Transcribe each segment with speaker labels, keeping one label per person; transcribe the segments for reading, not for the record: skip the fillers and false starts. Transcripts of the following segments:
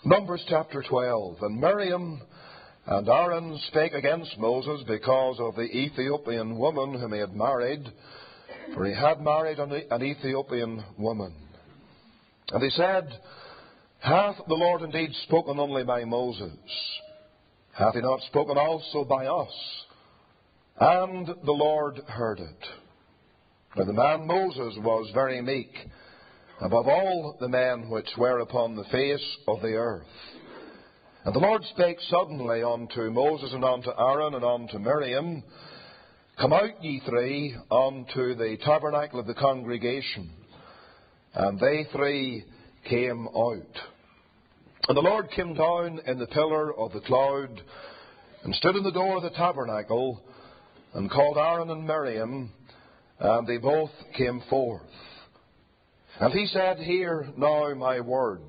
Speaker 1: Numbers chapter 12. And Miriam and Aaron spake against Moses because of the Ethiopian woman whom he had married, for he had married an Ethiopian woman. And they said, Hath the Lord indeed spoken only by Moses? Hath he not spoken also by us? And the Lord heard it. Now the man Moses was very meek, above all the men which were upon the face of the earth. And the Lord spake suddenly unto Moses and unto Aaron and unto Miriam, Come out, ye three, unto the tabernacle of the congregation. And they three came out. And the Lord came down in the pillar of the cloud, and stood in the door of the tabernacle, and called Aaron and Miriam, and they both came forth. And he said, Hear now my words.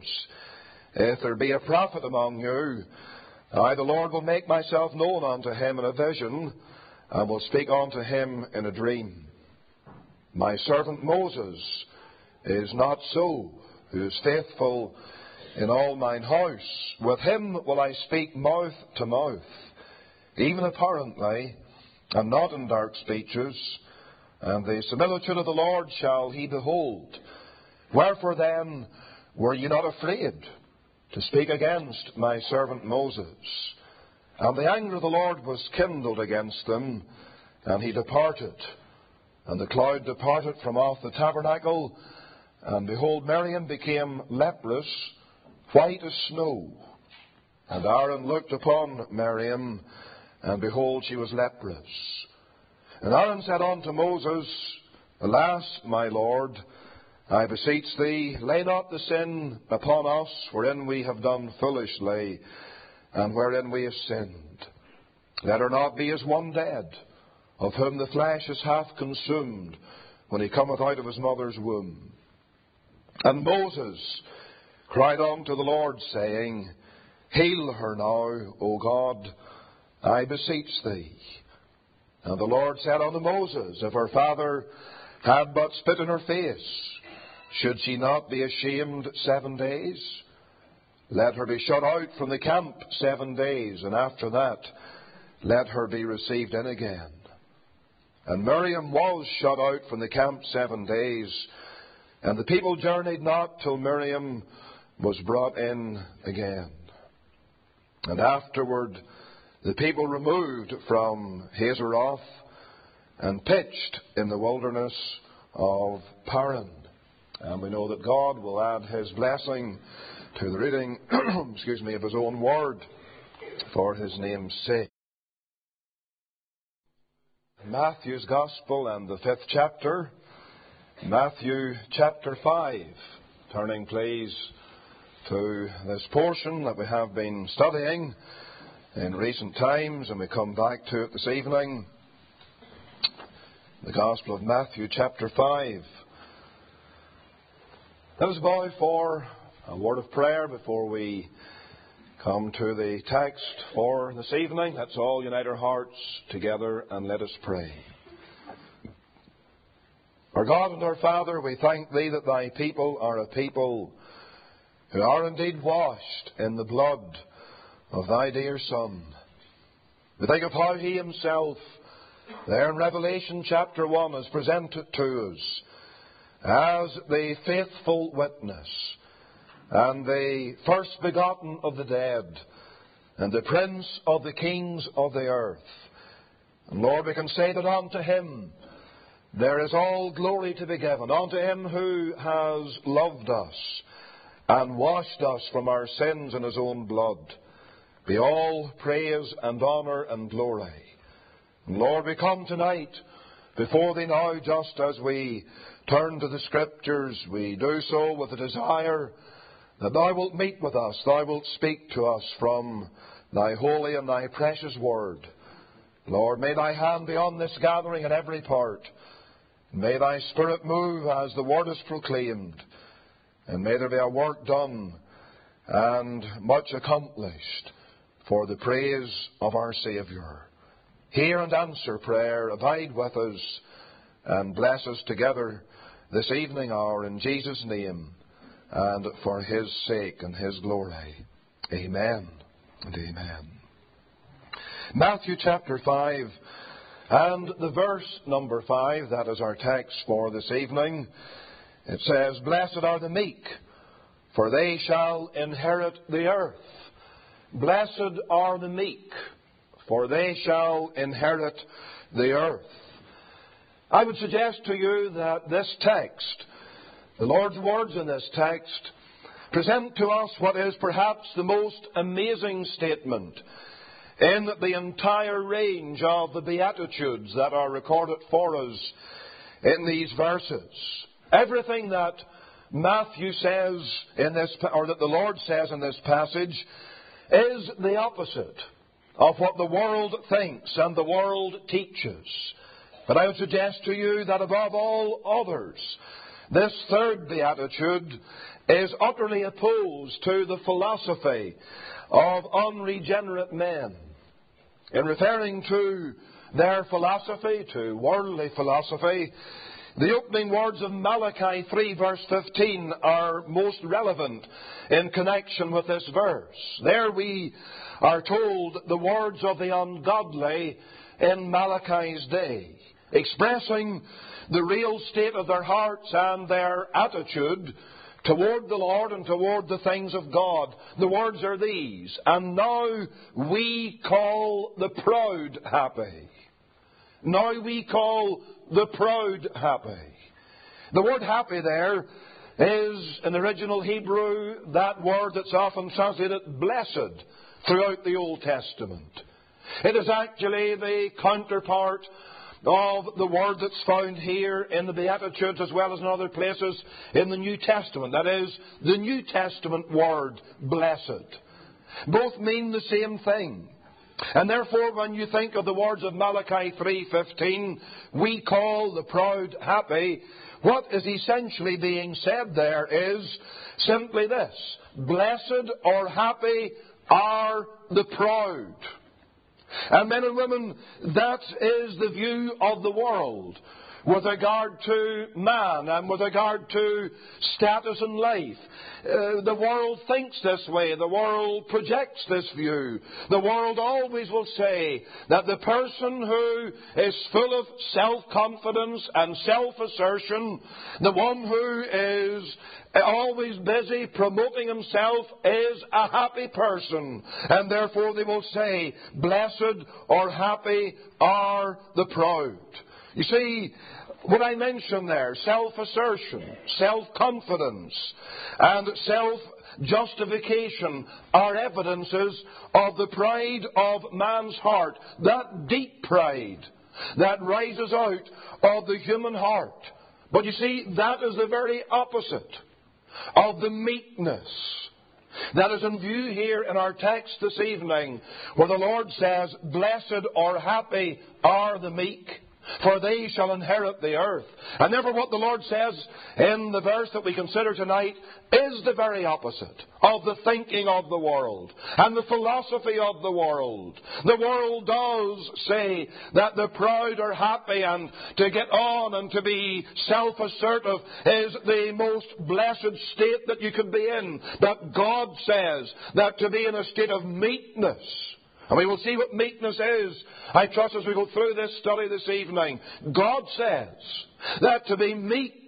Speaker 1: If there be a prophet among you, I, the Lord, will make myself known unto him in a vision, and will speak unto him in a dream. My servant Moses is not so, who is faithful in all mine house. With him will I speak mouth to mouth, even apparently, and not in dark speeches. And the similitude of the Lord shall he behold. Wherefore then were ye not afraid to speak against my servant Moses? And the anger of the Lord was kindled against them, and he departed. And the cloud departed from off the tabernacle, and behold, Miriam became leprous, white as snow. And Aaron looked upon Miriam, and behold, she was leprous. And Aaron said unto Moses, Alas, my Lord, I beseech thee, lay not the sin upon us, wherein we have done foolishly, and wherein we have sinned. Let her not be as one dead, of whom the flesh is half consumed, when he cometh out of his mother's womb. And Moses cried unto the Lord, saying, Heal her now, O God, I beseech thee. And the Lord said unto Moses, If her father had but spit in her face, should she not be ashamed 7 days? Let her be shut out from the camp 7 days, and after that let her be received in again. And Miriam was shut out from the camp 7 days, and the people journeyed not till Miriam was brought in again. And afterward the people removed from Hazeroth and pitched in the wilderness of Paran. And we know that God will add his blessing to the reading of his own word for his name's sake. Matthew's Gospel and the 5th chapter, Matthew chapter 5. Turning please to this portion that we have been studying in recent times, and we come back to it this evening. The Gospel of Matthew chapter 5. Let us bow for a word of prayer before we come to the text for this evening. Let's all unite our hearts together and let us pray. Our God and our Father, we thank Thee that Thy people are a people who are indeed washed in the blood of Thy dear Son. We think of how He Himself, there in Revelation chapter 1, is presented to us as the faithful witness and the first begotten of the dead and the prince of the kings of the earth. And Lord, we can say that unto Him there is all glory to be given, unto Him who has loved us and washed us from our sins in His own blood. Be all praise and honour and glory. And Lord, we come tonight before Thee now, just as we turn to the Scriptures. We do so with a desire that Thou wilt meet with us, Thou wilt speak to us from Thy holy and Thy precious Word. Lord, may Thy hand be on this gathering in every part. May Thy Spirit move as the Word is proclaimed. And may there be a work done and much accomplished for the praise of our Saviour. Hear and answer prayer. Abide with us and bless us together this evening hour in Jesus' name and for His sake and His glory. Amen and amen. Matthew chapter 5 and the verse number 5, that is our text for this evening. It says, "Blessed are the meek, for they shall inherit the earth." Blessed are the meek, for they shall inherit the earth. I would suggest to you that this text, the Lord's words in this text, present to us what is perhaps the most amazing statement in the entire range of the Beatitudes that are recorded for us in these verses. Everything that Matthew says in this, or that the Lord says in this passage, is the opposite of what the world thinks and the world teaches. But I would suggest to you that above all others, this third beatitude is utterly opposed to the philosophy of unregenerate men. In referring to their philosophy, to worldly philosophy, the opening words of Malachi 3 verse 15 are most relevant in connection with this verse. There we are told the words of the ungodly in Malachi's day, expressing the real state of their hearts and their attitude toward the Lord and toward the things of God. The words are these: "And now we call the proud happy." Now we call the proud happy. The word happy there is, in the original Hebrew, that word that's often translated blessed throughout the Old Testament. It is actually the counterpart of the word that's found here in the Beatitudes as well as in other places in the New Testament. That is, the New Testament word, blessed. Both mean the same thing. And therefore, when you think of the words of Malachi 3:15, "We call the proud happy," what is essentially being said there is simply this: blessed or happy are the proud. And men and women, that is the view of the world with regard to man and with regard to status in life. The world thinks this way. The world projects this view. The world always will say that the person who is full of self-confidence and self-assertion, the one who is always busy promoting himself, is a happy person. And therefore they will say, blessed or happy are the proud. You see, what I mentioned there, self-assertion, self-confidence, and self-justification are evidences of the pride of man's heart, that deep pride that rises out of the human heart. But you see, that is the very opposite of the meekness that is in view here in our text this evening, where the Lord says, blessed or happy are the meek, for they shall inherit the earth. And therefore what the Lord says in the verse that we consider tonight is the very opposite of the thinking of the world and the philosophy of the world. The world does say that the proud are happy, and to get on and to be self-assertive is the most blessed state that you could be in. But God says that to be in a state of meekness, and we will see what meekness is, I trust, as we go through this study this evening. God says that to be meek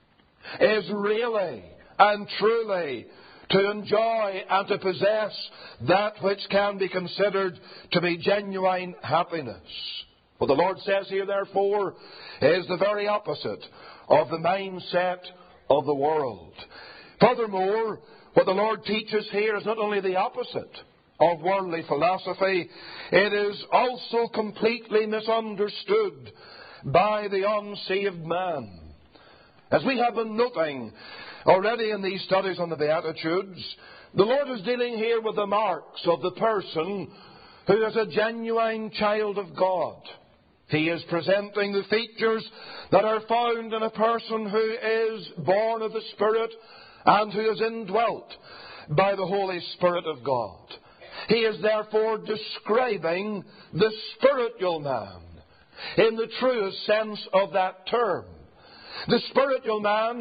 Speaker 1: is really and truly to enjoy and to possess that which can be considered to be genuine happiness. What the Lord says here, therefore, is the very opposite of the mindset of the world. Furthermore, what the Lord teaches here is not only the opposite of worldly philosophy, it is also completely misunderstood by the unsaved man. As we have been noting already in these studies on the Beatitudes, the Lord is dealing here with the marks of the person who is a genuine child of God. He is presenting the features that are found in a person who is born of the Spirit and who is indwelt by the Holy Spirit of God. He is therefore describing the spiritual man in the truest sense of that term. The spiritual man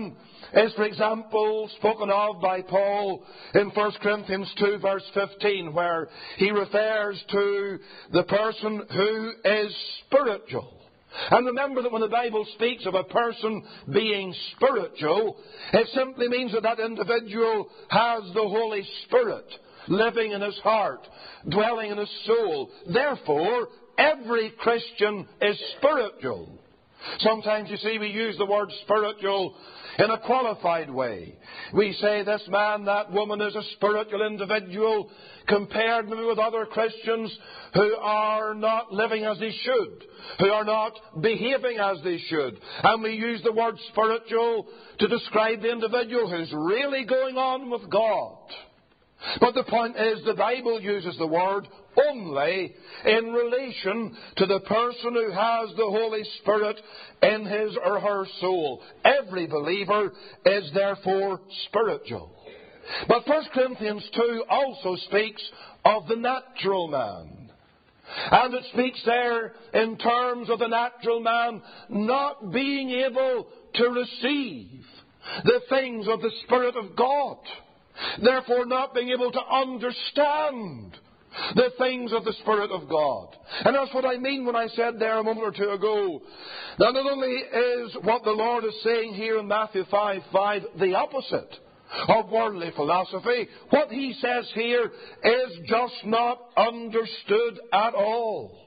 Speaker 1: is, for example, spoken of by Paul in 1 Corinthians 2 verse 15, where he refers to the person who is spiritual. And remember that when the Bible speaks of a person being spiritual, it simply means that that individual has the Holy Spirit living in his heart, dwelling in his soul. Therefore, every Christian is spiritual. Sometimes, you see, we use the word spiritual in a qualified way. We say this man, that woman is a spiritual individual compared maybe with other Christians who are not living as they should, who are not behaving as they should. And we use the word spiritual to describe the individual who's really going on with God. But the point is, the Bible uses the word only in relation to the person who has the Holy Spirit in his or her soul. Every believer is therefore spiritual. But 1 Corinthians 2 also speaks of the natural man. And it speaks there in terms of the natural man not being able to receive the things of the Spirit of God. Therefore, not being able to understand the things of the Spirit of God. And that's what I mean when I said there a moment or two ago that not only is what the Lord is saying here in Matthew 5:5 the opposite of worldly philosophy, what he says here is just not understood at all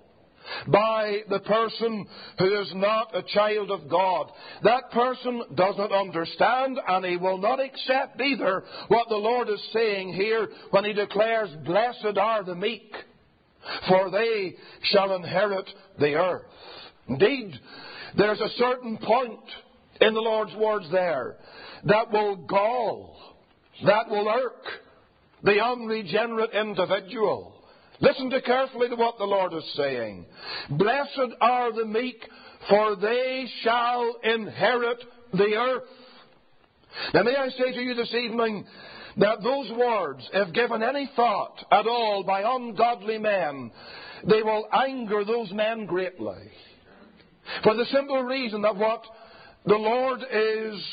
Speaker 1: by the person who is not a child of God. That person does not understand, and he will not accept either what the Lord is saying here when he declares, "Blessed are the meek, for they shall inherit the earth." Indeed, there's a certain point in the Lord's words there that will gall, that will irk the unregenerate individual. Listen carefully to what the Lord is saying. Blessed are the meek, for they shall inherit the earth. Now may I say to you this evening that those words, if given any thought at all by ungodly men, they will anger those men greatly. For the simple reason that what the Lord is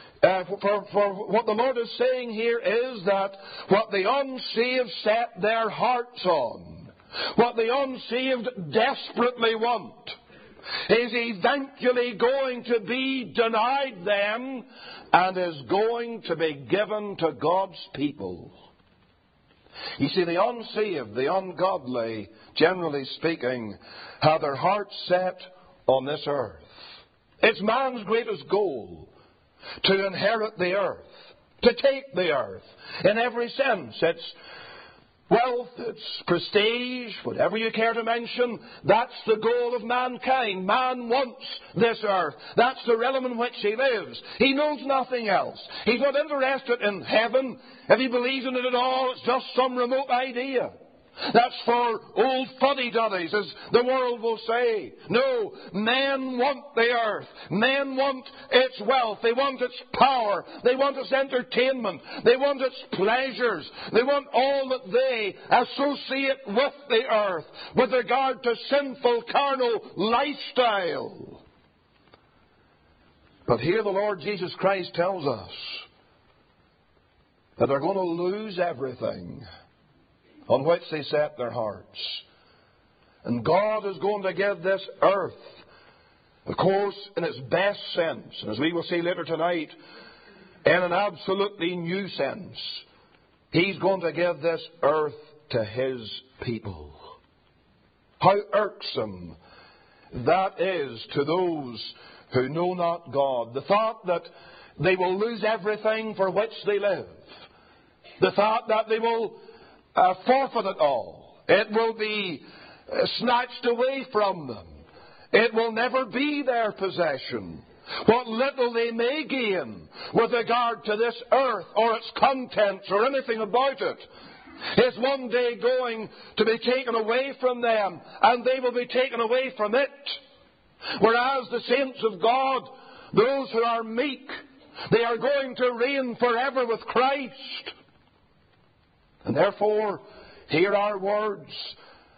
Speaker 1: what the Lord is saying here is that what the unsaved set their hearts on, what the unsaved desperately want, is eventually going to be denied them and is going to be given to God's people. You see, the unsaved, the ungodly, generally speaking, have their hearts set on this earth. It's man's greatest goal to inherit the earth, to take the earth in every sense. It's wealth, it's prestige, whatever you care to mention. That's the goal of mankind. Man wants this earth. That's the realm in which he lives. He knows nothing else. He's not interested in heaven. If he believes in it at all, it's just some remote idea. That's for old fuddy-duddies, as the world will say. No, men want the earth. Men want its wealth. They want its power. They want its entertainment. They want its pleasures. They want all that they associate with the earth with regard to sinful, carnal lifestyle. But here the Lord Jesus Christ tells us that they're going to lose everything on which they set their hearts. And God is going to give this earth, of course, in its best sense, and as we will see later tonight, in an absolutely new sense. He's going to give this earth to His people. How irksome that is to those who know not God. The thought that they will lose everything for which they live. The thought that they will forfeit it all. It will be snatched away from them. It will never be their possession. What little they may gain with regard to this earth or its contents or anything about it is one day going to be taken away from them, and they will be taken away from it. Whereas the saints of God, those who are meek, they are going to reign forever with Christ. And therefore, hear our words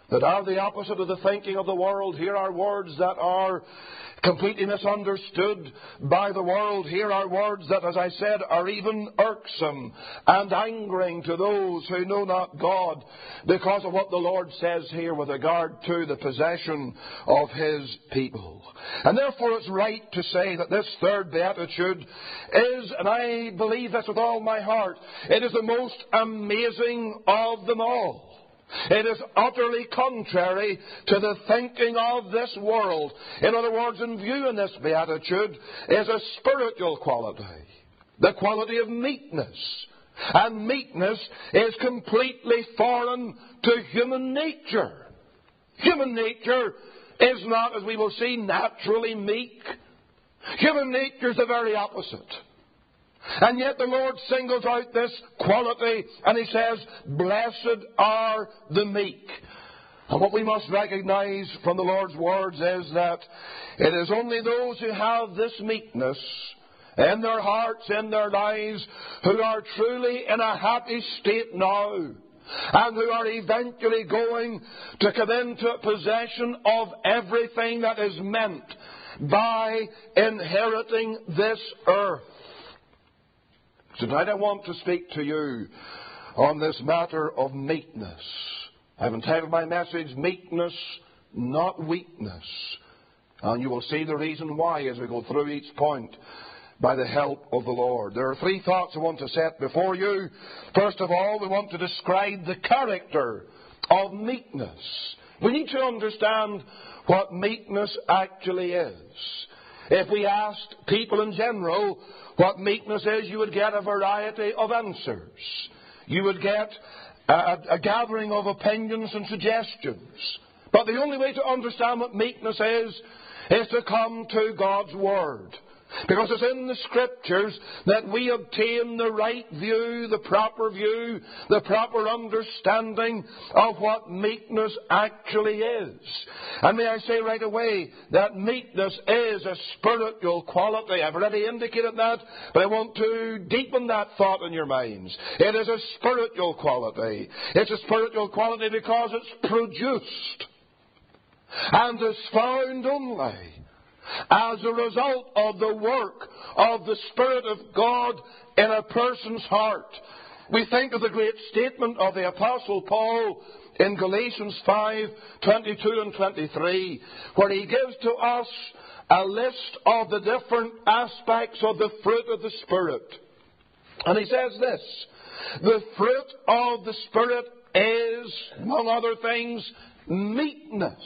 Speaker 1: that are the opposite of the thinking of the world. Here are words that are completely misunderstood by the world. Here are words that, as I said, are even irksome and angering to those who know not God because of what the Lord says here with regard to the possession of His people. And therefore it's right to say that this third beatitude is, and I believe this with all my heart, it is the most amazing of them all. It is utterly contrary to the thinking of this world. In other words, in view in this beatitude is a spiritual quality, the quality of meekness. And meekness is completely foreign to human nature. Human nature is not, as we will see, naturally meek. Human nature is the very opposite. And yet the Lord singles out this quality and He says, blessed are the meek. And what we must recognize from the Lord's words is that it is only those who have this meekness in their hearts, in their lives, who are truly in a happy state now, and who are eventually going to come into possession of everything that is meant by inheriting this earth. Tonight I want to speak to you on this matter of meekness. I've entitled my message, Meekness, Not Weakness. And you will see the reason why as we go through each point by the help of the Lord. There are three thoughts I want to set before you. First of all, we want to describe the character of meekness. We need to understand what meekness actually is. If we asked people in general what meekness is, you would get a variety of answers. You would get a gathering of opinions and suggestions. But the only way to understand what meekness is to come to God's Word. Because it's in the Scriptures that we obtain the right view, the proper understanding of what meekness actually is. And may I say right away that meekness is a spiritual quality. I've already indicated that, but I want to deepen that thought in your minds. It is a spiritual quality. It's a spiritual quality because it's produced and is found only as a result of the work of the Spirit of God in a person's heart. We think of the great statement of the Apostle Paul in Galatians 5:22 and 23, where he gives to us a list of the different aspects of the fruit of the Spirit. And he says this, the fruit of the Spirit is, among other things, meekness.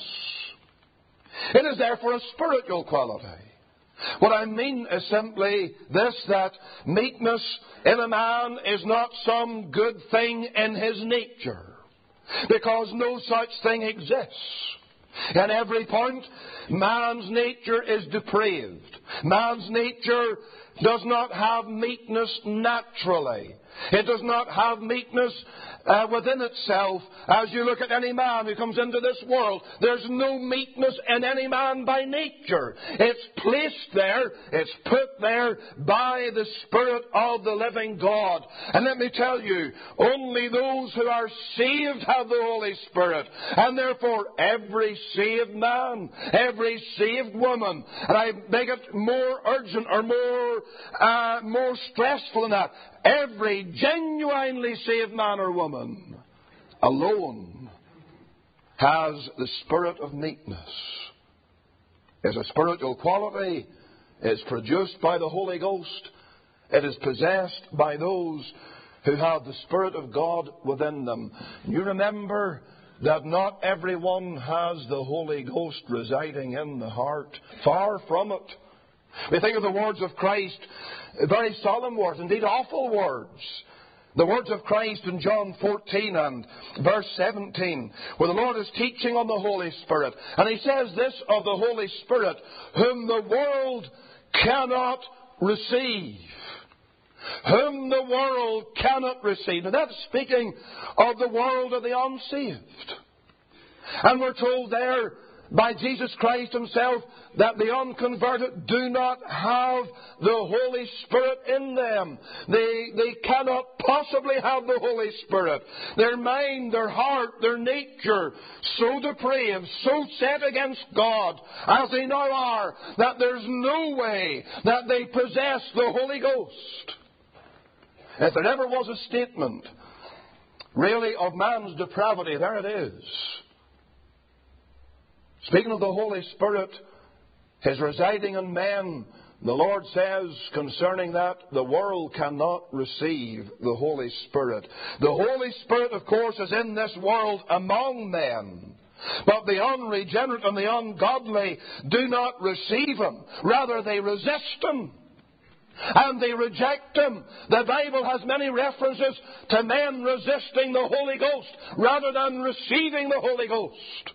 Speaker 1: It is therefore a spiritual quality. What I mean is simply this, that meekness in a man is not some good thing in his nature, because no such thing exists. In every point, man's nature is depraved. Man's nature does not have meekness naturally. It does not have meekness within itself. As you look at any man who comes into this world, there's no meekness in any man by nature. It's placed there, it's put there by the Spirit of the living God. And let me tell you, only those who are saved have the Holy Spirit. And therefore, every saved man, every saved woman, and I make it more urgent or more stressful than that, every genuinely saved man or woman alone has the spirit of meekness. It's a spiritual quality. It's produced by the Holy Ghost. It is possessed by those who have the Spirit of God within them. You remember that not everyone has the Holy Ghost residing in the heart. Far from it. We think of the words of Christ, very solemn words, indeed awful words. The words of Christ in John 14 and verse 17, where the Lord is teaching on the Holy Spirit. And He says this of the Holy Spirit, whom the world cannot receive. Whom the world cannot receive. And that's speaking of the world of the unsaved. And we're told there by Jesus Christ Himself that the unconverted do not have the Holy Spirit in them. They cannot possibly have the Holy Spirit. Their mind, their heart, their nature, so depraved, so set against God, as they now are, that there's no way that they possess the Holy Ghost. If there ever was a statement, really, of man's depravity, there it is. Speaking of the Holy Spirit, His residing in men, the Lord says concerning that, the world cannot receive the Holy Spirit. The Holy Spirit, of course, is in this world among men. But the unregenerate and the ungodly do not receive Him. Rather, they resist Him. And they reject Him. The Bible has many references to men resisting the Holy Ghost rather than receiving the Holy Ghost.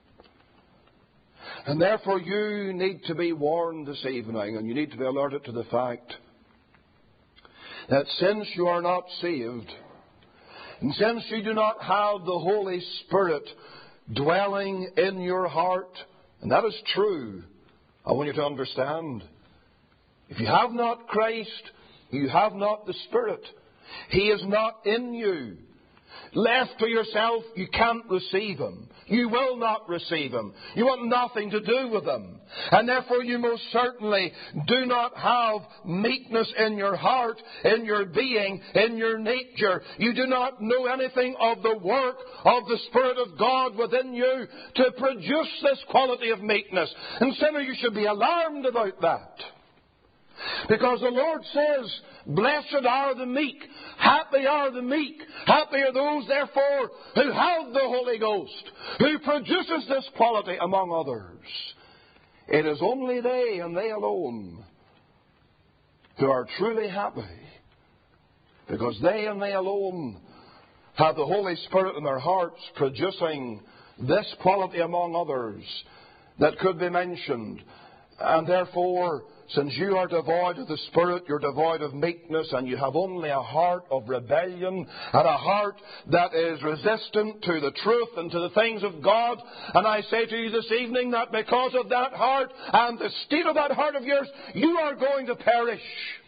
Speaker 1: And therefore you need to be warned this evening, and you need to be alerted to the fact that since you are not saved, and since you do not have the Holy Spirit dwelling in your heart, and that is true, I want you to understand, if you have not Christ, you have not the Spirit. He is not in you. Left to yourself, you can't receive Him. You will not receive Him. You want nothing to do with Him. And therefore you most certainly do not have meekness in your heart, in your being, in your nature. You do not know anything of the work of the Spirit of God within you to produce this quality of meekness. And sinner, you should be alarmed about that. Because the Lord says, blessed are the meek, happy are the meek, happy are those, therefore, who have the Holy Ghost, who produces this quality among others. It is only they and they alone who are truly happy, because they and they alone have the Holy Spirit in their hearts producing this quality among others that could be mentioned. And therefore, since you are devoid of the Spirit, you're devoid of meekness, and you have only a heart of rebellion and a heart that is resistant to the truth and to the things of God. And I say to you this evening that because of that heart and the state of that heart of yours, you are going to perish.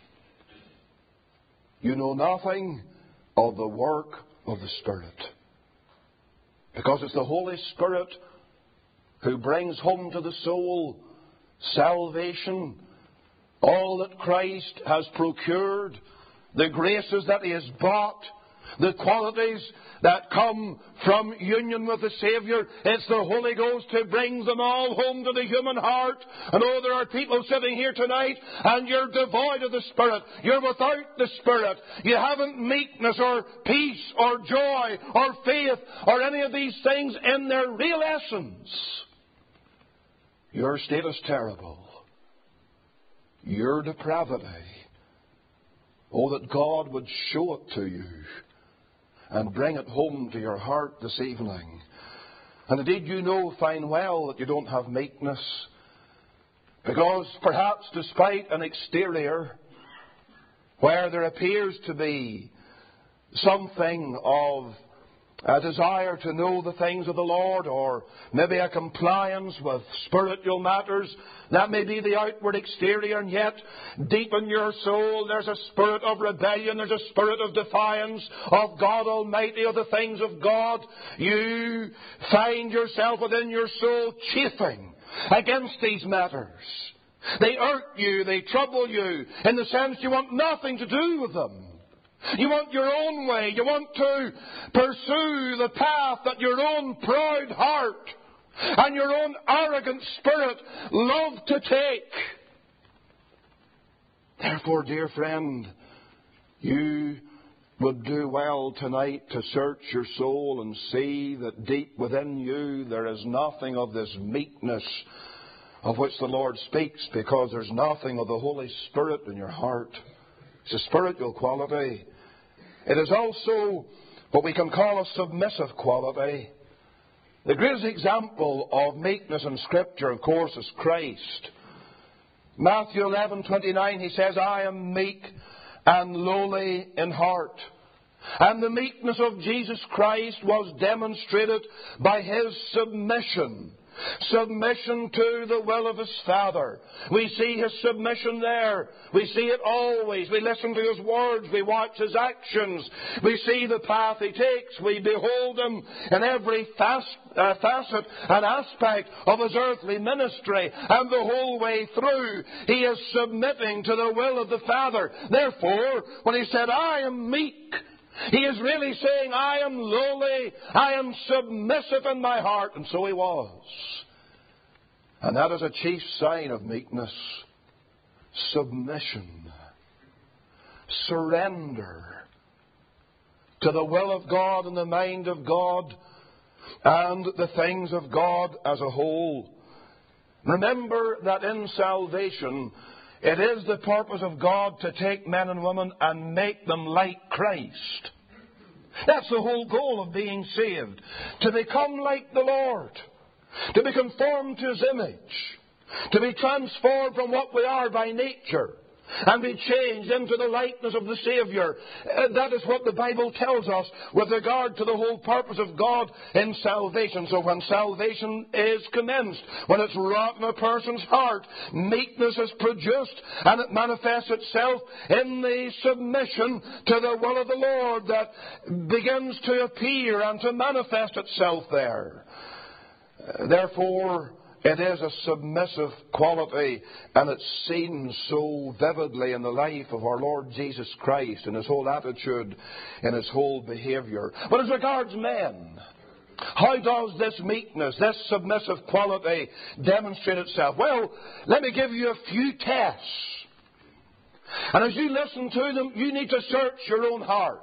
Speaker 1: You know nothing of the work of the Spirit. Because it's the Holy Spirit who brings home to the soul salvation, all that Christ has procured, the graces that He has bought, the qualities that come from union with the Saviour. It's the Holy Ghost who brings them all home to the human heart. And oh, there are people sitting here tonight and you're devoid of the Spirit. You're without the Spirit. You haven't meekness or peace or joy or faith or any of these things in their real essence. Your state is terrible. Your depravity. Oh, that God would show it to you and bring it home to your heart this evening. And indeed, you know fine well that you don't have meekness, because perhaps despite an exterior where there appears to be something of a desire to know the things of the Lord, or maybe a compliance with spiritual matters, that may be the outward exterior, and yet deep in your soul there's a spirit of rebellion, there's a spirit of defiance of God Almighty, of the things of God. You find yourself within your soul chafing against these matters. They irk you, they trouble you, in the sense you want nothing to do with them. You want your own way. You want to pursue the path that your own proud heart and your own arrogant spirit love to take. Therefore, dear friend, you would do well tonight to search your soul and see that deep within you there is nothing of this meekness of which the Lord speaks, because there's nothing of the Holy Spirit in your heart. It's a spiritual quality. It is also what we can call a submissive quality. The greatest example of meekness in Scripture, of course, is Christ. Matthew 11:29, He says, I am meek and lowly in heart. And the meekness of Jesus Christ was demonstrated by His submission Submission to the will of His Father. We see His submission there. We see it always. We listen to His words. We watch His actions. We see the path He takes. We behold Him in every facet and aspect of His earthly ministry. And the whole way through, He is submitting to the will of the Father. Therefore, when He said, I am meek, He is really saying, I am lowly, I am submissive in my heart. And so He was. And that is a chief sign of meekness. Submission. Surrender to the will of God and the mind of God and the things of God as a whole. Remember that in salvation, it is the purpose of God to take men and women and make them like Christ. That's the whole goal of being saved. To become like the Lord. To be conformed to His image. To be transformed from what we are by nature. And be changed into the likeness of the Saviour. That is what the Bible tells us with regard to the whole purpose of God in salvation. So when salvation is commenced, when it's wrought in a person's heart, meekness is produced, and it manifests itself in the submission to the will of the Lord that begins to appear and to manifest itself there. Therefore, it is a submissive quality, and it's seen so vividly in the life of our Lord Jesus Christ, in His whole attitude, in His whole behaviour. But as regards men, how does this meekness, this submissive quality demonstrate itself? Well, let me give you a few tests. And as you listen to them, you need to search your own heart.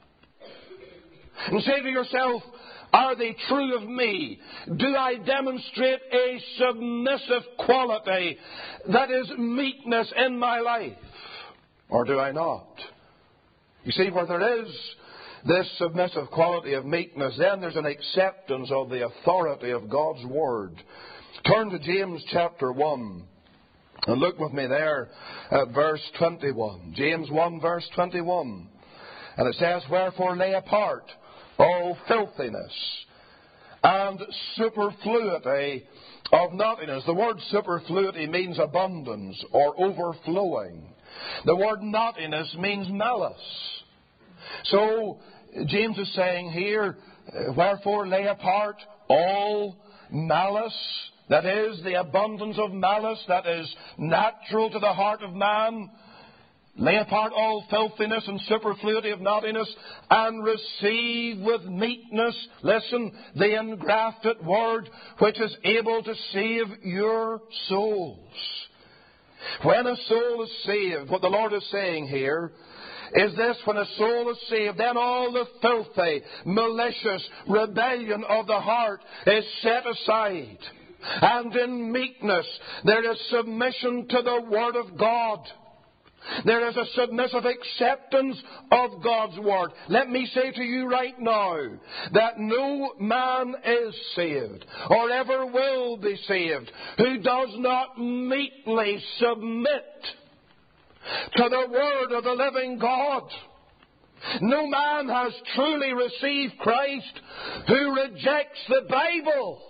Speaker 1: And say to yourself, are they true of me? Do I demonstrate a submissive quality that is meekness in my life? Or do I not? You see, where there is this submissive quality of meekness, then there's an acceptance of the authority of God's Word. Turn to James chapter 1 and look with me there at verse 21. James 1 verse 21. And it says, wherefore lay apart all filthiness and superfluity of naughtiness. The word superfluity means abundance or overflowing. The word naughtiness means malice. So James is saying here, wherefore lay apart all malice, that is, the abundance of malice that is natural to the heart of man. Lay apart all filthiness and superfluity of naughtiness, and receive with meekness, listen, the engrafted word, which is able to save your souls. When a soul is saved, what the Lord is saying here is this: when a soul is saved, then all the filthy, malicious rebellion of the heart is set aside. And in meekness there is submission to the Word of God. There is a submissive acceptance of God's Word. Let me say to you right now that no man is saved or ever will be saved who does not meekly submit to the Word of the living God. No man has truly received Christ who rejects the Bible.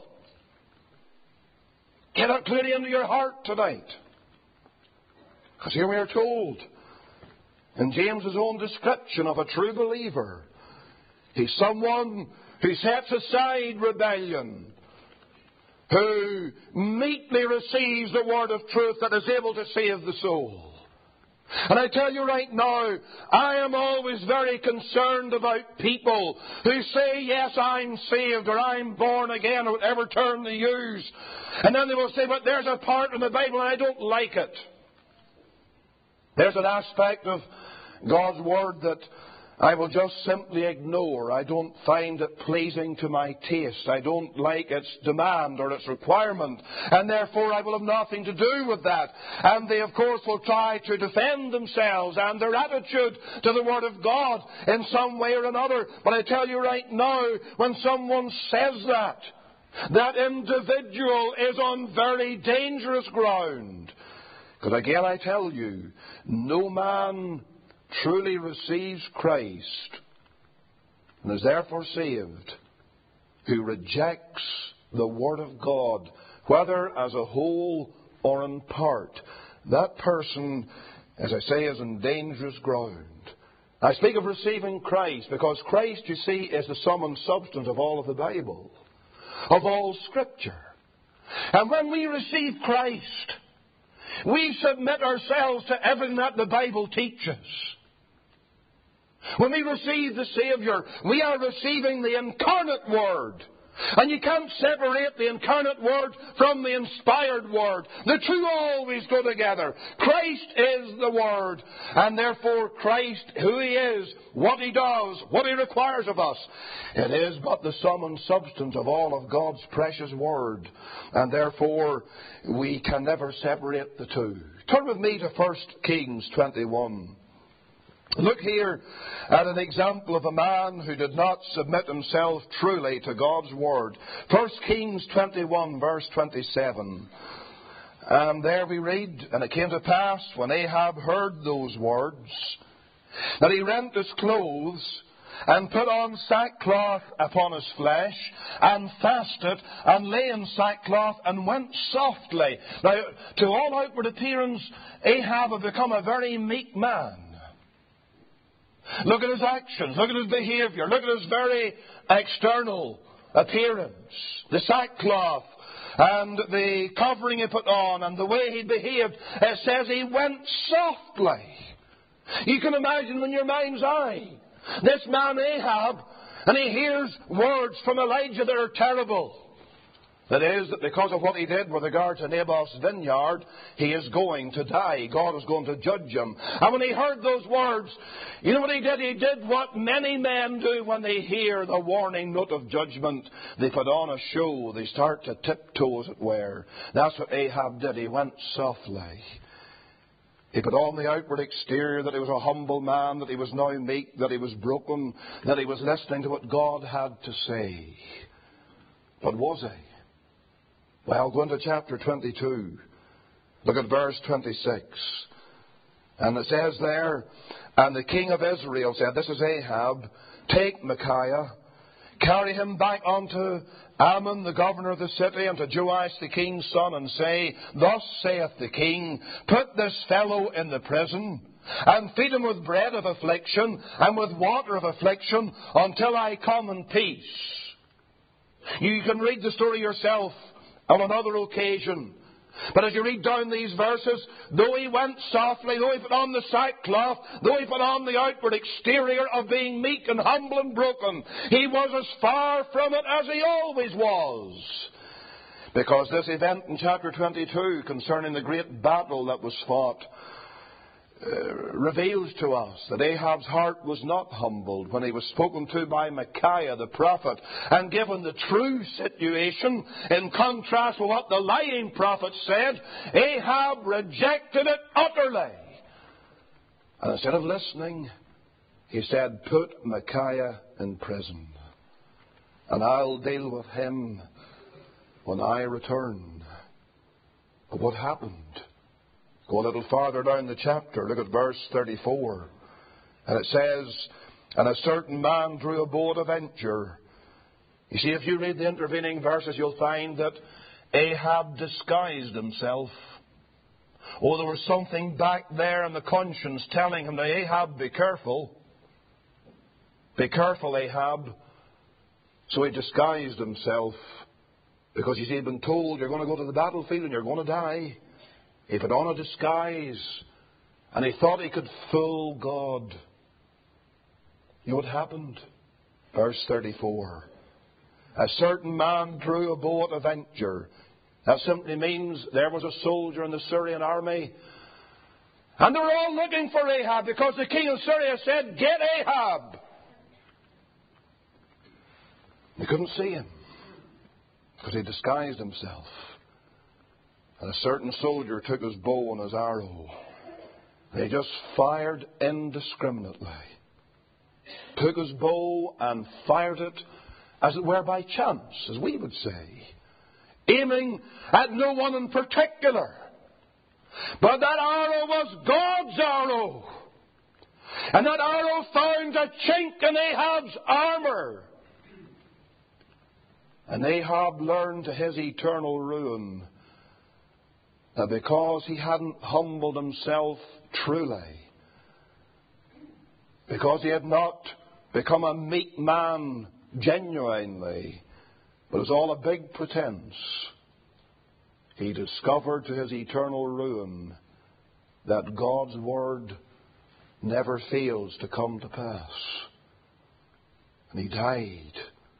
Speaker 1: Get that clearly into your heart tonight. Because here we are told, in James's own description of a true believer, he's someone who sets aside rebellion, who meekly receives the word of truth that is able to save the soul. And I tell you right now, I am always very concerned about people who say, yes, I'm saved, or I'm born again, or whatever term they use. And then they will say, but there's a part in the Bible and I don't like it. There's an aspect of God's Word that I will just simply ignore. I don't find it pleasing to my taste. I don't like its demand or its requirement. And therefore I will have nothing to do with that. And they, of course, will try to defend themselves and their attitude to the Word of God in some way or another. But I tell you right now, when someone says that, that individual is on very dangerous ground. Because again, I tell you, no man truly receives Christ and is therefore saved who rejects the Word of God, whether as a whole or in part, that person, as I say, is in dangerous ground. I speak of receiving Christ because Christ, you see, is the sum and substance of all of the Bible, of all Scripture. And when we receive Christ, we submit ourselves to everything that the Bible teaches. When we receive the Savior, we are receiving the incarnate Word. And you can't separate the incarnate Word from the inspired Word. The two always go together. Christ is the Word. And therefore Christ, who He is, what He does, what He requires of us, it is but the sum and substance of all of God's precious Word. And therefore we can never separate the two. Turn with me to 1 Kings 21. Look here at an example of a man who did not submit himself truly to God's Word. 1 Kings 21, verse 27. And there we read, And it came to pass, when Ahab heard those words, that he rent his clothes, and put on sackcloth upon his flesh, and fasted, and lay in sackcloth, and went softly. Now, to all outward appearance, Ahab had become a very meek man. Look at his actions, look at his behavior, look at his very external appearance. The sackcloth and the covering he put on and the way he behaved. It says he went softly. You can imagine in your mind's eye this man Ahab, and he hears words from Elijah that are terrible. That is, that because of what he did with regard to Naboth's vineyard, he is going to die. God is going to judge him. And when he heard those words, you know what he did? He did what many men do when they hear the warning note of judgment. They put on a show. They start to tiptoe, as it were. That's what Ahab did. He went softly. He put on the outward exterior that he was a humble man, that he was now meek, that he was broken, that he was listening to what God had to say. But was he? Well, go into chapter 22. Look at verse 26. And it says there, And the king of Israel said, this is Ahab, Take Micaiah, carry him back unto Ammon, the governor of the city, and to Joash the king's son, and say, Thus saith the king, Put this fellow in the prison, and feed him with bread of affliction, and with water of affliction, until I come in peace. You can read the story yourself on another occasion. But as you read down these verses, though he went softly, though he put on the sackcloth, though he put on the outward exterior of being meek and humble and broken, he was as far from it as he always was. Because this event in chapter 22 concerning the great battle that was fought reveals to us that Ahab's heart was not humbled when he was spoken to by Micaiah the prophet and given the true situation in contrast with what the lying prophet said. Ahab rejected it utterly. And instead of listening, he said, Put Micaiah in prison, and I'll deal with him when I return. But what happened? Go a little farther down the chapter. Look at verse 34. And it says, And a certain man drew a bow at a venture. You see, if you read the intervening verses, you'll find that Ahab disguised himself. Oh, there was something back there in the conscience telling him, Now, Ahab, be careful. Be careful, Ahab. So he disguised himself. Because you see, he'd been told, You're going to go to the battlefield and you're going to die. He put on a disguise, and he thought he could fool God. You know what happened? Verse 34. A certain man drew a bow at a venture. That simply means there was a soldier in the Syrian army, and they were all looking for Ahab because the king of Syria said, Get Ahab! They couldn't see him because he disguised himself. And a certain soldier took his bow and his arrow. They just fired indiscriminately. Took his bow and fired it, as it were by chance, as we would say. Aiming at no one in particular. But that arrow was God's arrow. And that arrow found a chink in Ahab's armor. And Ahab learned to his eternal ruin that because he hadn't humbled himself truly, because he had not become a meek man genuinely, but it was all a big pretense, he discovered to his eternal ruin that God's word never fails to come to pass. And he died.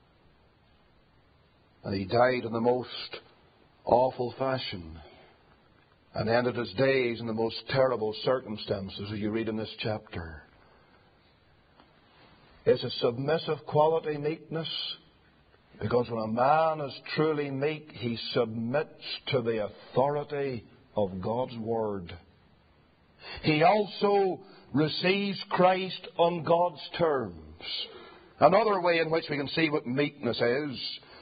Speaker 1: And he died in the most awful fashion, and ended his days in the most terrible circumstances, as you read in this chapter. Is a submissive quality meekness? Because when a man is truly meek, he submits to the authority of God's word. He also receives Christ on God's terms. Another way in which we can see what meekness is,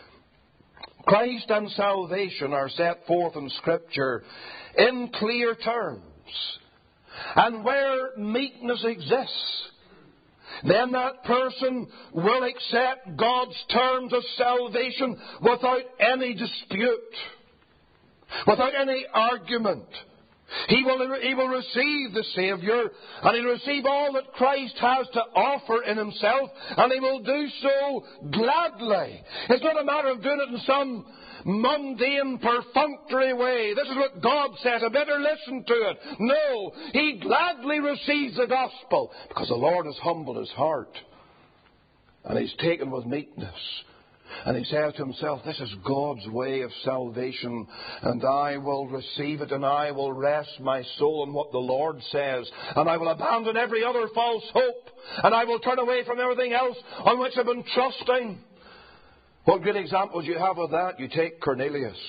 Speaker 1: Christ and salvation are set forth in Scripture in clear terms. And where meekness exists, then that person will accept God's terms of salvation without any dispute, without any argument. He will receive the Saviour, and he'll receive all that Christ has to offer in himself, and he will do so gladly. It's not a matter of doing it in some mundane, perfunctory way. This is what God says. I better listen to it. No, he gladly receives the gospel because the Lord has humbled his heart, and he's taken with meekness. And he says to himself, this is God's way of salvation, and I will receive it, and I will rest my soul in what the Lord says, and I will abandon every other false hope, and I will turn away from everything else on which I've been trusting. What good examples you have of that? You take Cornelius.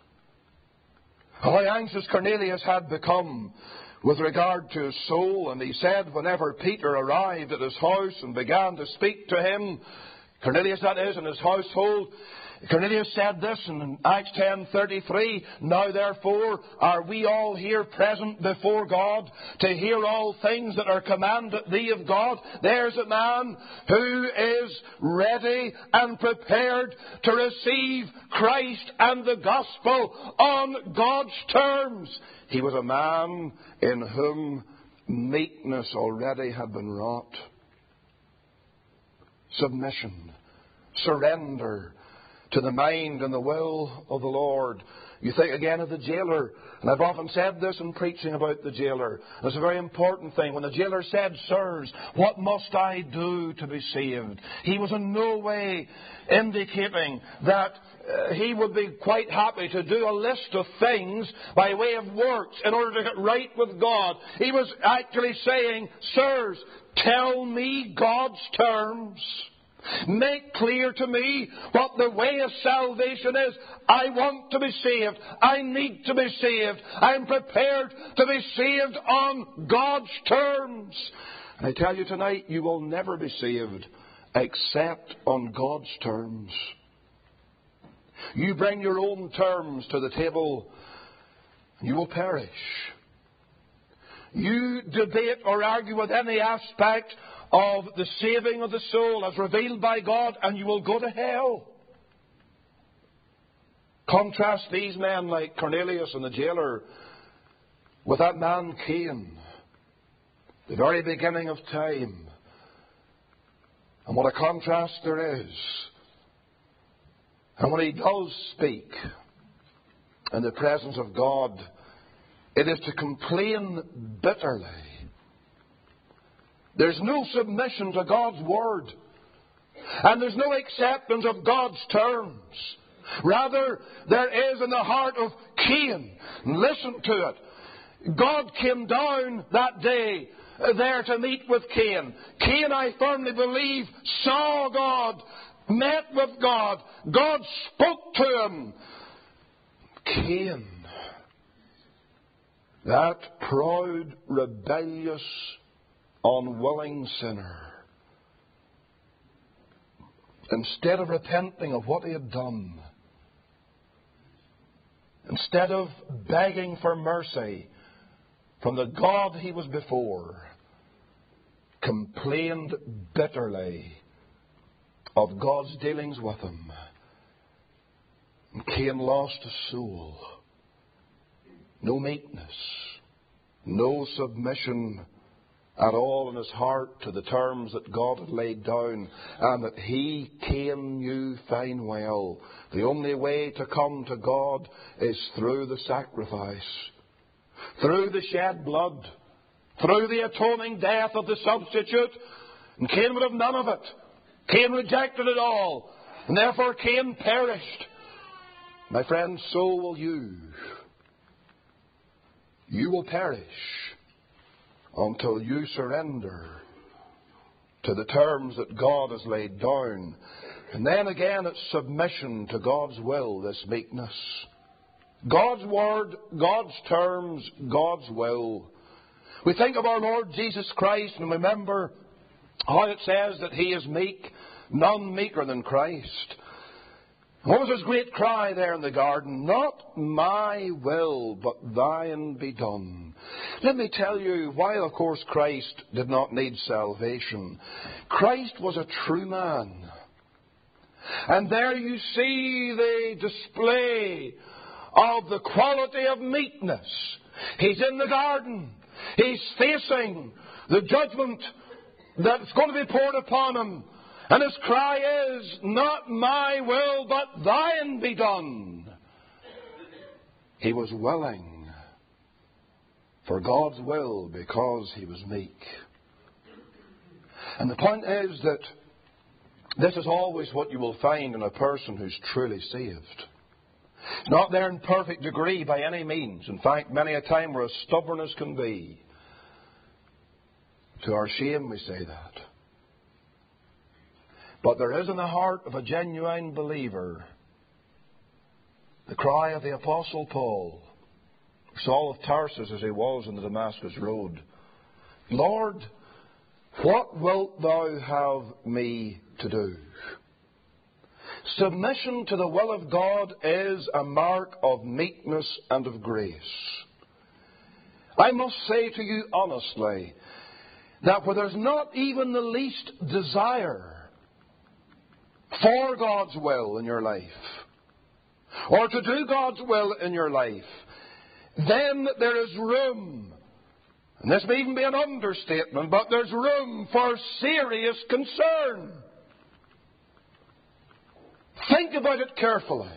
Speaker 1: How anxious Cornelius had become with regard to his soul, and he said whenever Peter arrived at his house and began to speak to him, Cornelius, that is, in his household, Cornelius said this in Acts 10:33, now therefore are we all here present before God to hear all things that are commanded thee of God. There's a man who is ready and prepared to receive Christ and the gospel on God's terms. He was a man in whom meekness already had been wrought. Submission, surrender to the mind and the will of the Lord. You think again of the jailer, and I've often said this in preaching about the jailer. It's a very important thing. When the jailer said, sirs, what must I do to be saved? He was in no way indicating that he would be quite happy to do a list of things by way of works in order to get right with God. He was actually saying, sirs, tell me God's terms. Make clear to me what the way of salvation is. I want to be saved. I need to be saved. I'm prepared to be saved on God's terms. And I tell you tonight, you will never be saved except on God's terms. You bring your own terms to the table, and you will perish. You debate or argue with any aspect of the saving of the soul as revealed by God, and you will go to hell. Contrast these men like Cornelius and the jailer with that man Cain, the very beginning of time. And what a contrast there is. And when he does speak in the presence of God, it is to complain bitterly. There's no submission to God's word. And there's no acceptance of God's terms. Rather, there is in the heart of Cain. Listen to it. God came down that day there to meet with Cain. Cain, I firmly believe, saw God, met with God. God spoke to him. Cain, that proud, rebellious, unwilling sinner, instead of repenting of what he had done, instead of begging for mercy from the God he was before, complained bitterly of God's dealings with him. And Cain lost his soul. No meekness, no submission at all in his heart to the terms that God had laid down, and that he, Cain, knew fine well. The only way to come to God is through the sacrifice, through the shed blood, through the atoning death of the substitute. And Cain would have none of it. Cain rejected it all, and therefore Cain perished. My friends, so will you. You will perish until you surrender to the terms that God has laid down. And then again, it's submission to God's will, this meekness. God's word, God's terms, God's will. We think of our Lord Jesus Christ and remember how it says that He is meek, none meeker than Christ. What was His great cry there in the garden? Not my will, but thine be done. Let me tell you, while of course Christ did not need salvation, Christ was a true man. And there you see the display of the quality of meekness. He's in the garden. He's facing the judgment that's going to be poured upon him. And his cry is, not my will, but thine be done. He was willing for God's will because he was meek. And the point is that this is always what you will find in a person who's truly saved. It's not there in perfect degree by any means. In fact, many a time we're as stubborn as can be. To our shame we say that. But there is in the heart of a genuine believer the cry of the Apostle Paul, Saul of Tarsus as he was on the Damascus road. Lord, what wilt thou have me to do? Submission to the will of God is a mark of meekness and of grace. I must say to you honestly that where there's not even the least desire for God's will in your life, or to do God's will in your life, then there is room, and this may even be an understatement, but there's room for serious concern. Think about it carefully.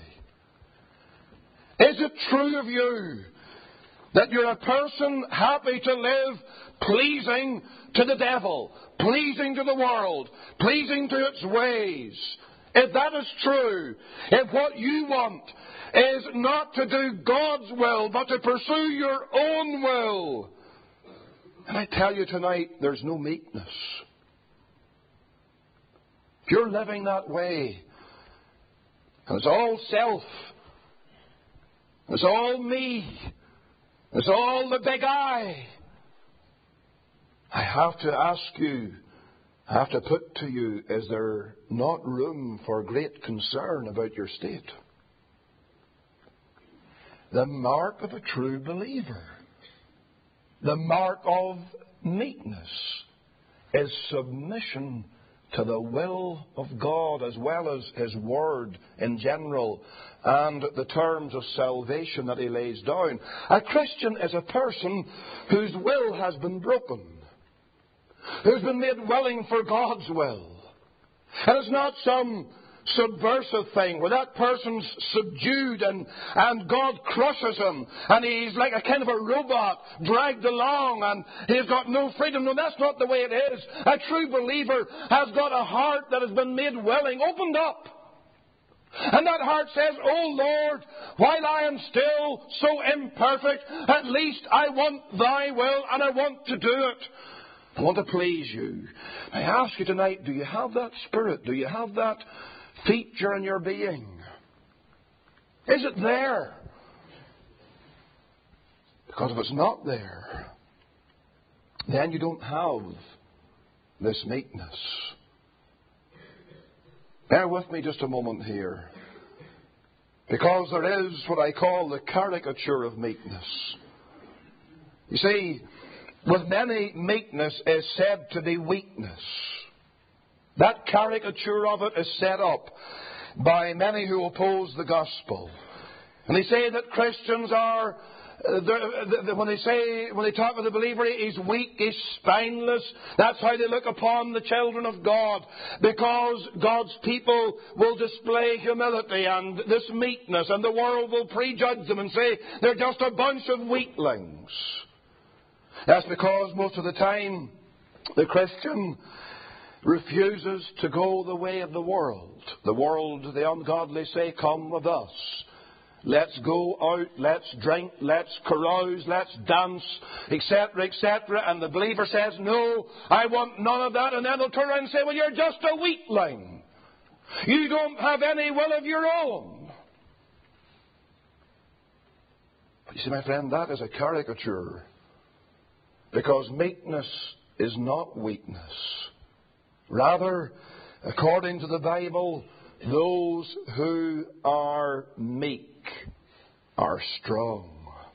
Speaker 1: Is it true of you that you're a person happy to live pleasing to the devil, pleasing to the world, pleasing to its ways? If that is true, if what you want is not to do God's will, but to pursue your own will, and I tell you tonight, there's no meekness. If you're living that way, and it's all self, it's all me, it's all the big I have to ask you, I have to put to you, is there not room for great concern about your state? The mark of a true believer, the mark of meekness, is submission to the will of God as well as His Word in general and the terms of salvation that He lays down. A Christian is a person whose will has been broken, who's been made willing for God's will. And it's not some subversive thing where that person's subdued and God crushes him and he's like a kind of a robot dragged along and he's got no freedom. No, that's not the way it is. A true believer has got a heart that has been made willing, opened up. And that heart says, oh Lord, while I am still so imperfect, at least I want thy will and I want to do it. I want to please you. I ask you tonight, do you have that spirit? Do you have that feature in your being? Is it there? Because if it's not there, then you don't have this meekness. Bear with me just a moment here. Because there is what I call the caricature of meekness. You see, with many, meekness is said to be weakness. That caricature of it is set up. by many who oppose the gospel. And they say that Christians are, when they talk of the believer, he's weak, he's spineless. That's how they look upon the children of God. Because God's people will display humility and this meekness, and the world will prejudge them and say they're just a bunch of weaklings. That's because most of the time the Christian refuses to go the way of the world. The world, the ungodly say, come with us. Let's go out, let's drink, let's carouse, let's dance, etc., etc. And the believer says, no, I want none of that. And then they'll turn around and say, well, you're just a weakling. You don't have any will of your own. But you see, my friend, that is a caricature. Because meekness is not weakness. Rather, according to the Bible, those who are meek are strong.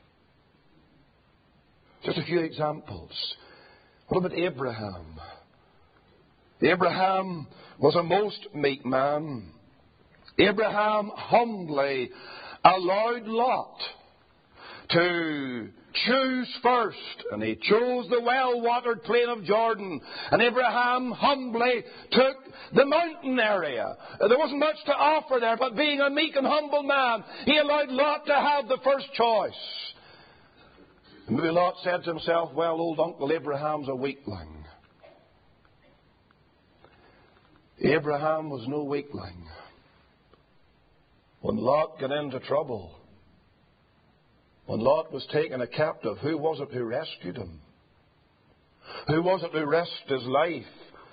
Speaker 1: Just a few examples. What about Abraham? Abraham was a most meek man. Abraham humbly allowed Lot to choose first, and he chose the well-watered plain of Jordan. And Abraham humbly took the mountain area. There wasn't much to offer there, but being a meek and humble man, he allowed Lot to have the first choice. And maybe Lot said to himself, well, old Uncle Abraham's a weakling. Abraham was no weakling. When Lot got into trouble, when Lot was taken a captive, who was it who rescued him? Who was it who risked his life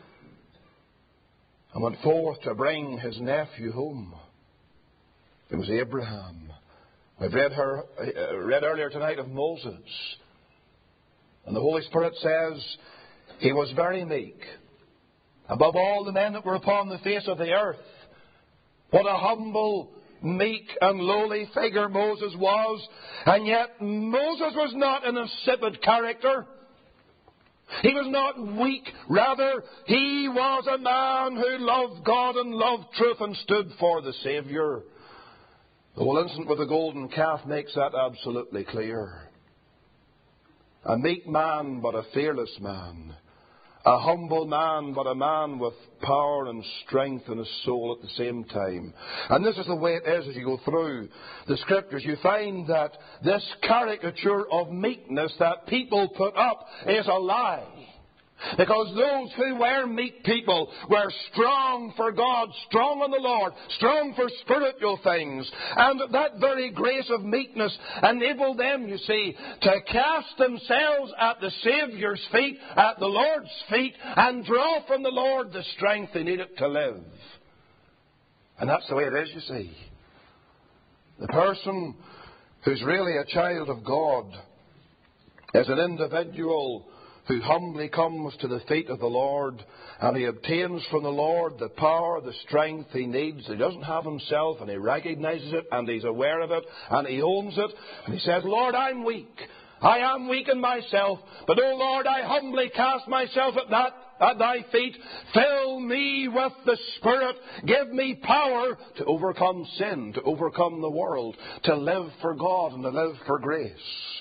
Speaker 1: and went forth to bring his nephew home? It was Abraham. We've read earlier tonight of Moses. And the Holy Spirit says he was very meek. Above all the men that were upon the face of the earth. What a humble, meek and lowly figure Moses was. And yet Moses was not an insipid character. He was not weak. Rather, he was a man who loved God and loved truth and stood for the Saviour. The whole incident with the golden calf makes that absolutely clear. A meek man, but a fearless man. A humble man, but a man with power and strength in his soul at the same time. And this is the way it is as you go through the Scriptures. You find that this caricature of meekness that people put up is a lie. Because those who were meek people were strong for God, strong in the Lord, strong for spiritual things. And that very grace of meekness enabled them, you see, to cast themselves at the Saviour's feet, at the Lord's feet, and draw from the Lord the strength they needed to live. And that's the way it is, you see. The person who's really a child of God is an individual who humbly comes to the feet of the Lord, and he obtains from the Lord the power, the strength he needs. He doesn't have himself, and he recognizes it, and he's aware of it, and he owns it. And he says, Lord, I'm weak. I am weak in myself, but, oh Lord, I humbly cast myself at thy feet. Fill me with the Spirit. Give me power to overcome sin, to overcome the world, to live for God and to live for grace.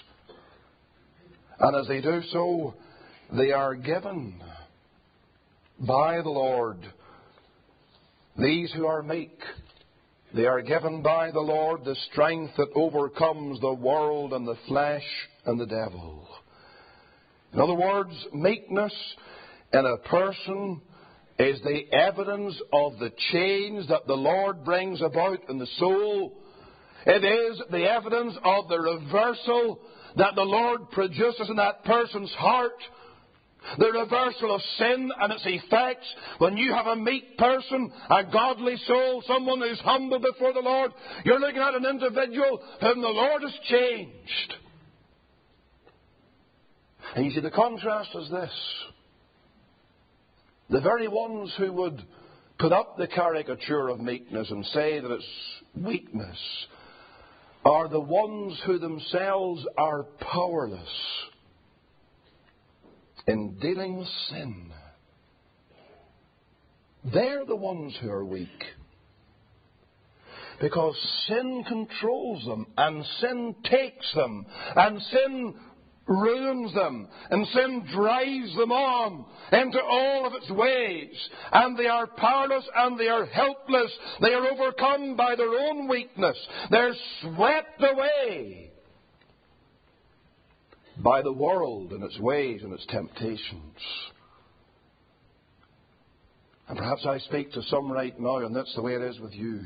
Speaker 1: And as they do so, they are given by the Lord. These who are meek, they are given by the Lord the strength that overcomes the world and the flesh and the devil. In other words, meekness in a person is the evidence of the change that the Lord brings about in the soul. It is the evidence of the reversal that the Lord produces in that person's heart. The reversal of sin and its effects. When you have a meek person, a godly soul, someone who's humble before the Lord, you're looking at an individual whom the Lord has changed. And you see, the contrast is this. The very ones who would put up the caricature of meekness and say that it's weakness are the ones who themselves are powerless in dealing with sin. They're the ones who are weak. Because sin controls them, and sin takes them, and sin ruins them, and sin drives them on into all of its ways. And they are powerless and they are helpless. They are overcome by their own weakness. They're swept away by the world and its ways and its temptations. And perhaps I speak to some right now, and that's the way it is with you.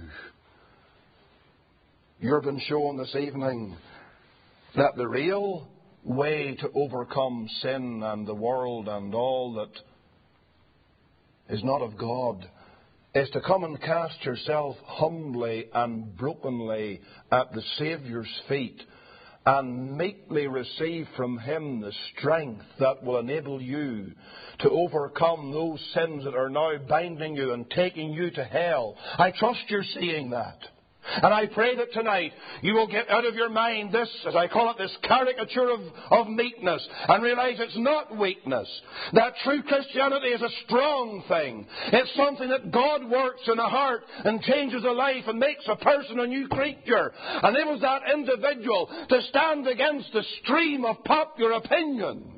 Speaker 1: You've been shown this evening that the real way to overcome sin and the world and all that is not of God is to come and cast yourself humbly and brokenly at the Saviour's feet and meekly receive from Him the strength that will enable you to overcome those sins that are now binding you and taking you to hell. I trust you're seeing that. And I pray that tonight you will get out of your mind this, as I call it, this caricature of meekness, and realize it's not weakness. That true Christianity is a strong thing. It's something that God works in a heart and changes a life and makes a person a new creature. And enables that individual to stand against the stream of popular opinion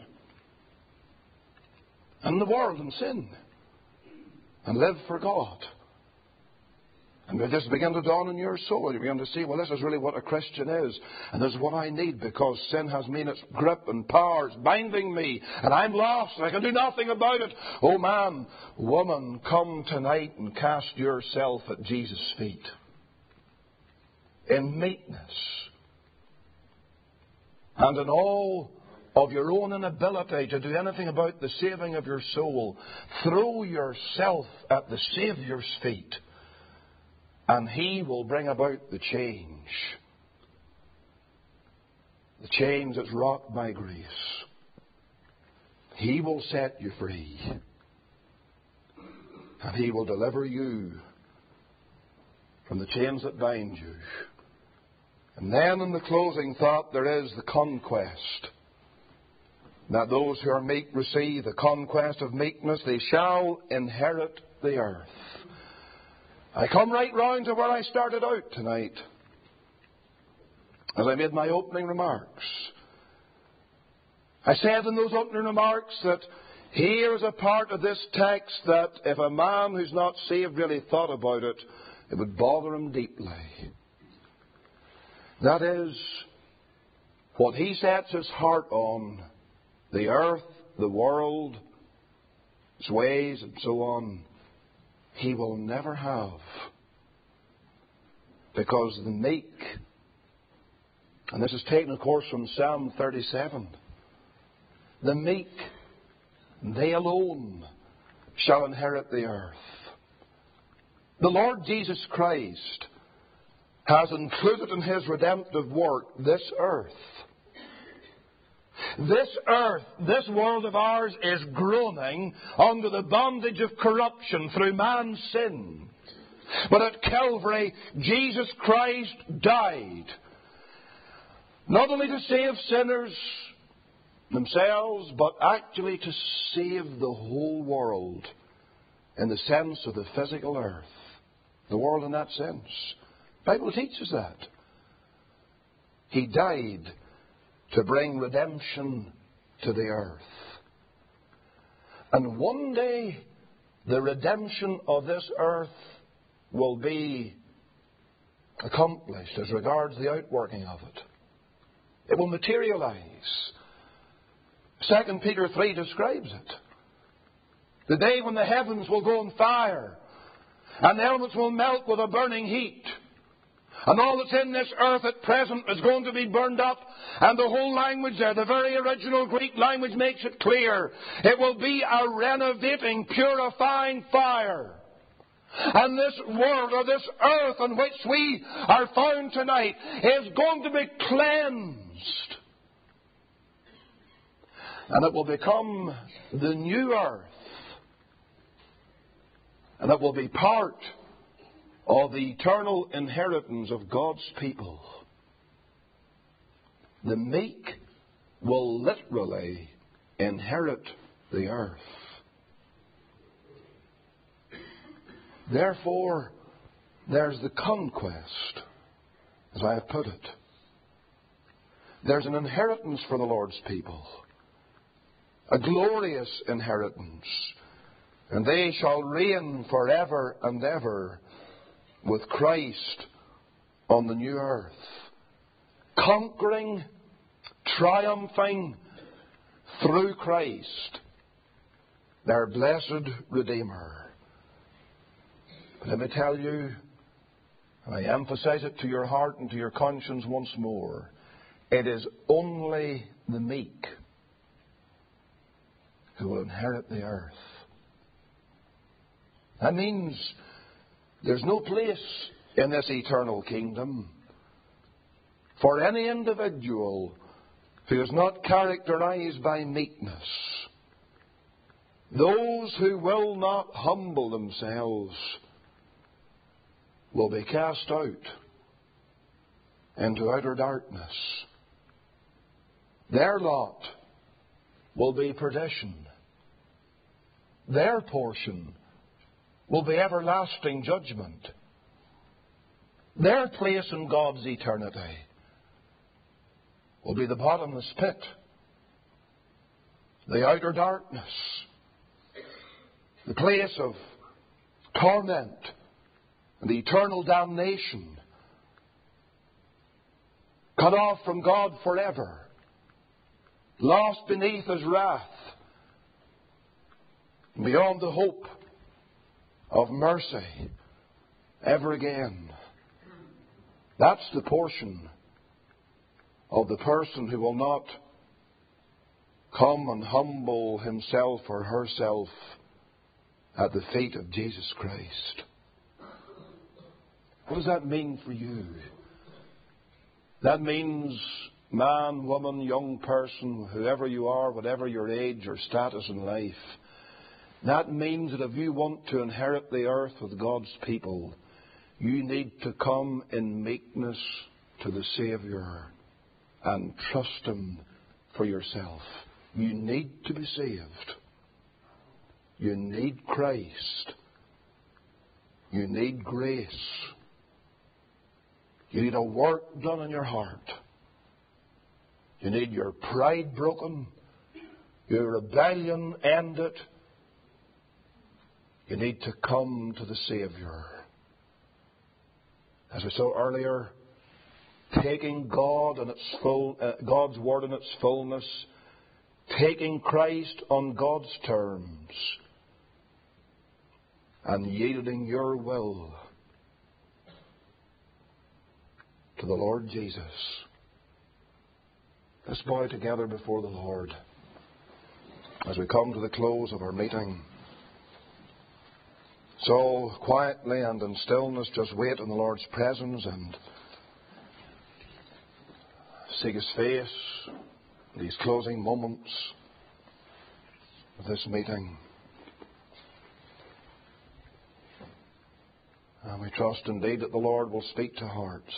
Speaker 1: and the world and sin and live for God. And it just begin to dawn in your soul. You begin to see, well, this is really what a Christian is. And this is what I need, because sin has me in its grip and power. It's binding me. And I'm lost and I can do nothing about it. Oh man, woman, come tonight and cast yourself at Jesus' feet. In meekness. And in all of your own inability to do anything about the saving of your soul, throw yourself at the Saviour's feet. And He will bring about the change. The change that's wrought by grace. He will set you free. And He will deliver you from the chains that bind you. And then in the closing thought there is the conquest. That those who are meek receive the conquest of meekness. They shall inherit the earth. I come right round to where I started out tonight, as I made my opening remarks. I said in those opening remarks that here is a part of this text that if a man who's not saved really thought about it, it would bother him deeply. That is, what he sets his heart on, the earth, the world, its ways and so on, he will never have. Because the meek, and this is taken of course from Psalm 37, the meek, they alone shall inherit the earth. The Lord Jesus Christ has included in His redemptive work this earth. This earth, this world of ours, is groaning under the bondage of corruption through man's sin. But at Calvary, Jesus Christ died, not only to save sinners themselves, but actually to save the whole world in the sense of the physical earth. The world in that sense. The Bible teaches that. He died to bring redemption to the earth. And one day, the redemption of this earth will be accomplished as regards the outworking of it. It will materialize. 2 Peter 3 describes it. The day when the heavens will go on fire, and the elements will melt with a burning heat. And all that's in this earth at present is going to be burned up. And the whole language there, the very original Greek language makes it clear. It will be a renovating, purifying fire. And this world, or this earth on which we are found tonight, is going to be cleansed. And it will become the new earth. And it will be part of the eternal inheritance of God's people. The meek will literally inherit the earth. Therefore, there's the conquest, as I have put it. There's an inheritance for the Lord's people, a glorious inheritance, and they shall reign forever and ever with Christ on the new earth, conquering, triumphing through Christ, their blessed Redeemer. But let me tell you, and I emphasize it to your heart and to your conscience once more, it is only the meek who will inherit the earth. That means there's no place in this eternal kingdom for any individual who is not characterized by meekness. Those who will not humble themselves will be cast out into outer darkness. Their lot will be perdition. Their portion will be everlasting judgment. Their place in God's eternity will be the bottomless pit, the outer darkness, the place of torment and eternal damnation, cut off from God forever, lost beneath His wrath, beyond the hope of mercy ever again. That's the portion of the person who will not come and humble himself or herself at the feet of Jesus Christ. What does that mean for you? That means, man, woman, young person, whoever you are, whatever your age or status in life, that means that if you want to inherit the earth with God's people, you need to come in meekness to the Saviour and trust Him for yourself. You need to be saved. You need Christ. You need grace. You need a work done in your heart. You need your pride broken, your rebellion ended. You need to come to the Saviour. As we saw earlier, taking God and God's Word in its fullness, taking Christ on God's terms, and yielding your will to the Lord Jesus. Let's bow together before the Lord as we come to the close of our meeting. So quietly and in stillness, just wait in the Lord's presence and seek His face in these closing moments of this meeting. And we trust indeed that the Lord will speak to hearts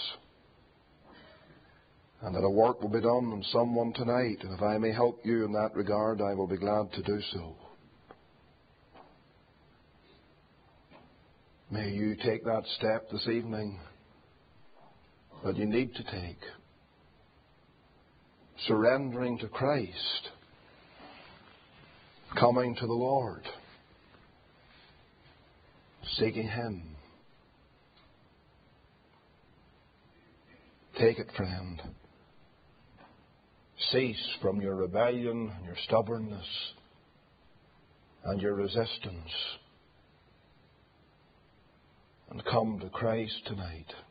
Speaker 1: and that a work will be done in someone tonight. And if I may help you in that regard, I will be glad to do so. May you take that step this evening that you need to take, surrendering to Christ, coming to the Lord, seeking Him. Take it, friend. Cease from your rebellion and your stubbornness and your resistance and come to Christ tonight.